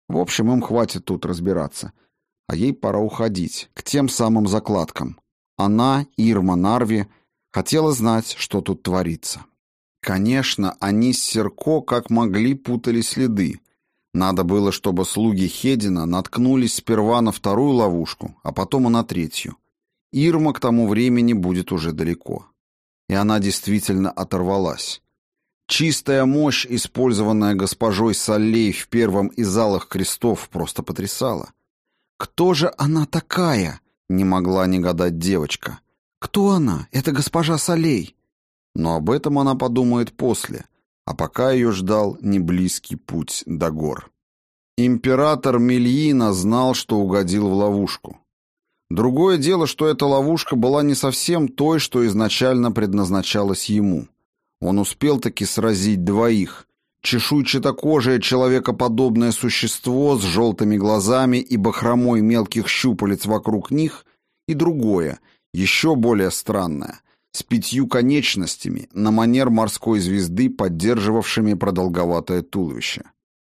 В общем, им хватит тут разбираться. А ей пора уходить, к тем самым закладкам. Она, Ирма Нарви, хотела знать, что тут творится. Конечно, они с Серко как могли путали следы. Надо было, чтобы слуги Хедина наткнулись сперва на вторую ловушку, а потом и на третью. Ирма к тому времени будет уже далеко. И она действительно оторвалась. Чистая мощь, использованная госпожой Саллей в первом из алых крестов, просто потрясала. «Кто же она такая?» — не могла не гадать девочка. «Кто она? Это госпожа Саллей». Но об этом она подумает после, а пока ее ждал неблизкий путь до гор. Император Мельина знал, что угодил в ловушку. Другое дело, что эта ловушка была не совсем той, что изначально предназначалась ему. Он успел таки сразить двоих: чешуйчатокожее человекоподобное существо с желтыми глазами и бахромой мелких щупалец вокруг них, и другое, еще более странное, с 5 конечностями, на манер морской звезды, поддерживавшими продолговатое туловище.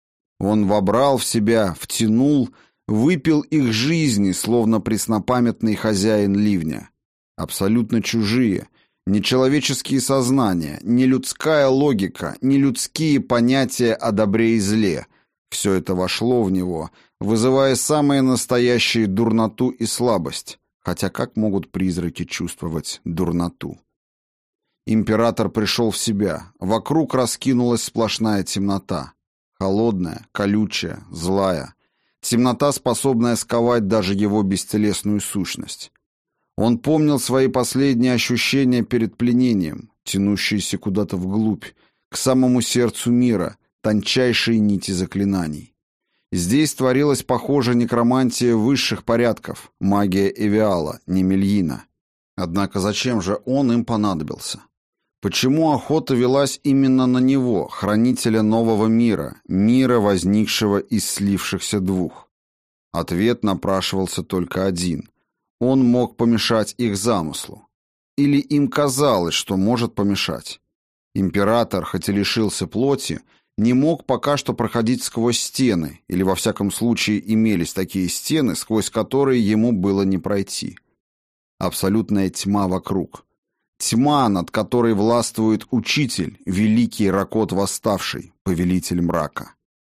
Он вобрал в себя, втянул, выпил их жизни, словно преснопамятный хозяин ливня. Абсолютно чужие, нечеловеческие сознания, нелюдская логика, нелюдские понятия о добре и зле — все это вошло в него, вызывая самые настоящие дурноту и слабость. Хотя как могут призраки чувствовать дурноту? Император пришел в себя. Вокруг раскинулась сплошная темнота. Холодная, колючая, злая. Темнота, способная сковать даже его бестелесную сущность. Он помнил свои последние ощущения перед пленением, тянущиеся куда-то вглубь, к самому сердцу мира, тончайшие нити заклинаний. Здесь творилась, похоже, некромантия высших порядков, магия Эвиала, не Мельина. Однако зачем же он им понадобился? Почему охота велась именно на него, хранителя нового мира, мира, возникшего из слившихся двух? Ответ напрашивался только один. Он мог помешать их замыслу. Или им казалось, что может помешать. Император, хоть и лишился плоти, не мог пока что проходить сквозь стены, или во всяком случае имелись такие стены, сквозь которые ему было не пройти. Абсолютная тьма вокруг. Тьма, над которой властвует учитель, великий Ракот Восставший, повелитель мрака.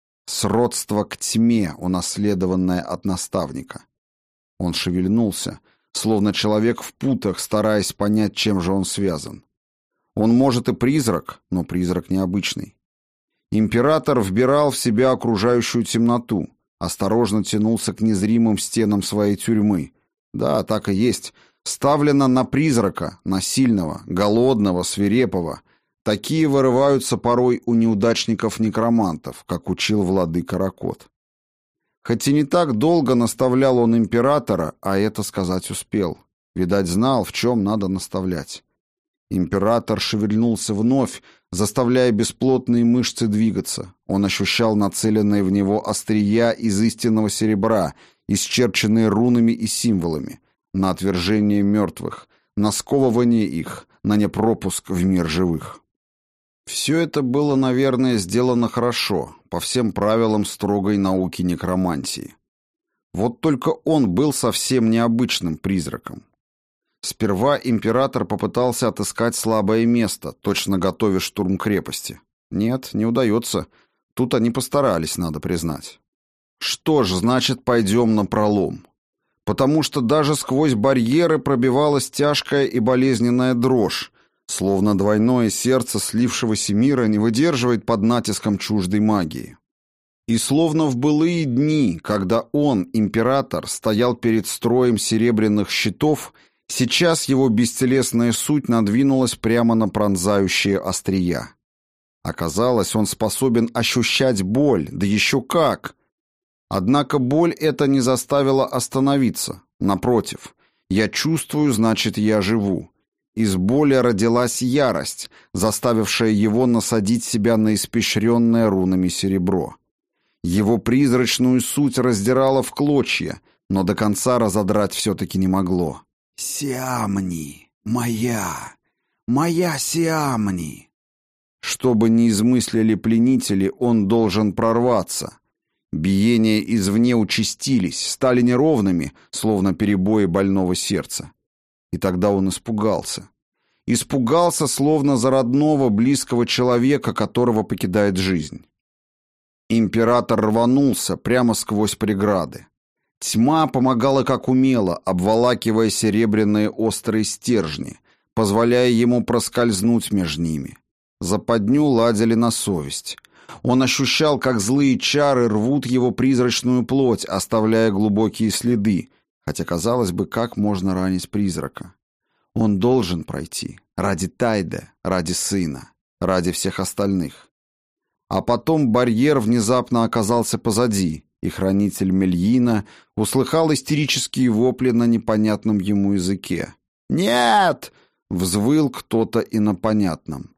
Сродство к тьме, унаследованное от наставника. Он шевельнулся, словно человек в путах, стараясь понять, чем же он связан. Он, может, и призрак, но призрак необычный. Император вбирал в себя окружающую темноту, осторожно тянулся к незримым стенам своей тюрьмы. Да, так и есть. Ставлено на призрака, на сильного, голодного, свирепого. Такие вырываются порой у неудачников-некромантов, как учил владыка Ракот. Хоть и не так долго наставлял он императора, а это сказать успел. Видать, знал, в чем надо наставлять. Император шевельнулся вновь, заставляя бесплотные мышцы двигаться. Он ощущал нацеленные в него острия из истинного серебра, исчерченные рунами и символами, на отвержение мертвых, на сковывание их, на непропуск в мир живых. Все это было, наверное, сделано хорошо, по всем правилам строгой науки некромантии. Вот только он был совсем необычным призраком. Сперва император попытался отыскать слабое место, точно готовя штурм крепости. Нет, не удается. Тут они постарались, надо признать. Что ж, значит, пойдем напролом. Потому что даже сквозь барьеры пробивалась тяжкая и болезненная дрожь, словно двойное сердце слившегося мира не выдерживает под натиском чуждой магии. И словно в былые дни, когда он, император, стоял перед строем серебряных щитов, сейчас его бестелесная суть надвинулась прямо на пронзающие острия. Оказалось, он способен ощущать боль, да еще как! Однако боль эта не заставила остановиться. Напротив, я чувствую, значит, я живу. Из боли родилась ярость, заставившая его насадить себя на испещренное рунами серебро. Его призрачную суть раздирало в клочья, но до конца разодрать все-таки не могло. «Сиамни, моя Сиамни!» Что бы ни измыслили пленители, он должен прорваться. Биения извне участились, стали неровными, словно перебои больного сердца. И тогда он испугался. Испугался, словно за родного, близкого человека, которого покидает жизнь. Император рванулся прямо сквозь преграды. Тьма помогала как умела, обволакивая серебряные острые стержни, позволяя ему проскользнуть между ними. Западню ладили на совесть. Он ощущал, как злые чары рвут его призрачную плоть, оставляя глубокие следы, хотя, казалось бы, как можно ранить призрака. Он должен пройти. Ради Тайде, ради сына, ради всех остальных. А потом барьер внезапно оказался позади, и хранитель Мельина услыхал истерические вопли на непонятном ему языке. «Нет!» — взвыл кто-то инопонятным.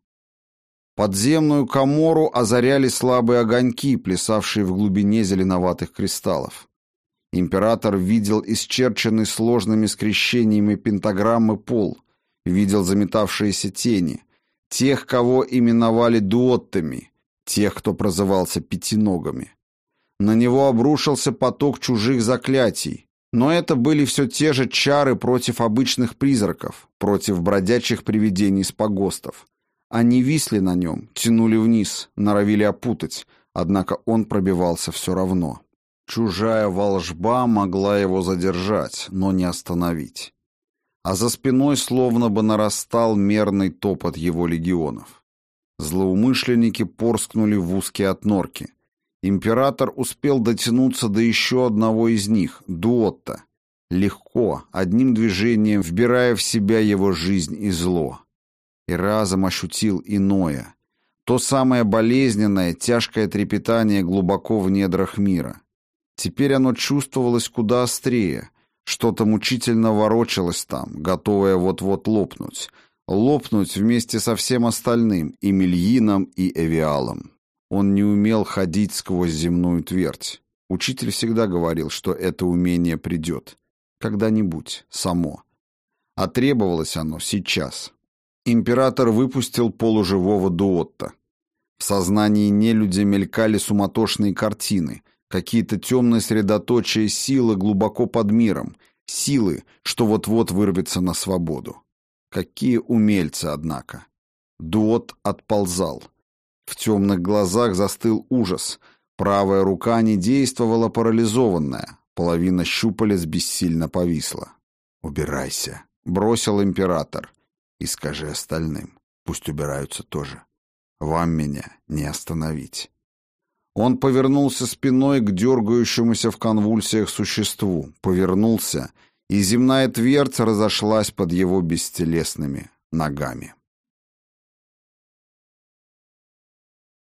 Подземную камору озаряли слабые огоньки, плясавшие в глубине зеленоватых кристаллов. Император видел исчерченный сложными скрещениями пентаграммы пол, видел заметавшиеся тени, тех, кого именовали дуоттами, тех, кто прозывался пятиногами. На него обрушился поток чужих заклятий, но это были все те же чары против обычных призраков, против бродячих привидений с погостов. Они висли на нем, тянули вниз, норовили опутать, однако он пробивался все равно. Чужая волжба могла его задержать, но не остановить. А за спиной словно бы нарастал мерный топот его легионов. Злоумышленники порскнули в узкие отнорки. Император успел дотянуться до еще одного из них, Дуотта, легко, одним движением вбирая в себя его жизнь и зло. И разом ощутил иное, то самое болезненное, тяжкое трепетание глубоко в недрах мира. Теперь оно чувствовалось куда острее, что-то мучительно ворочалось там, готовое вот-вот лопнуть. Лопнуть вместе со всем остальным, и Мельином, и Эвиалом. Он не умел ходить сквозь земную твердь. Учитель всегда говорил, что это умение придет. Когда-нибудь, само. А требовалось оно сейчас. Император выпустил полуживого Дуотта. В сознании нелюдя мелькали суматошные картины, какие-то темные средоточия силы глубоко под миром, силы, что вот-вот вырвется на свободу. Какие умельцы, однако. Дуот отползал. В темных глазах застыл ужас. Правая рука не действовала парализованная. Половина щупалец бессильно повисла. «Убирайся», — бросил император. «И скажи остальным. Пусть убираются тоже. Вам меня не остановить». Он повернулся спиной к дергающемуся в конвульсиях существу. Повернулся, и земная твердь разошлась под его бестелесными ногами.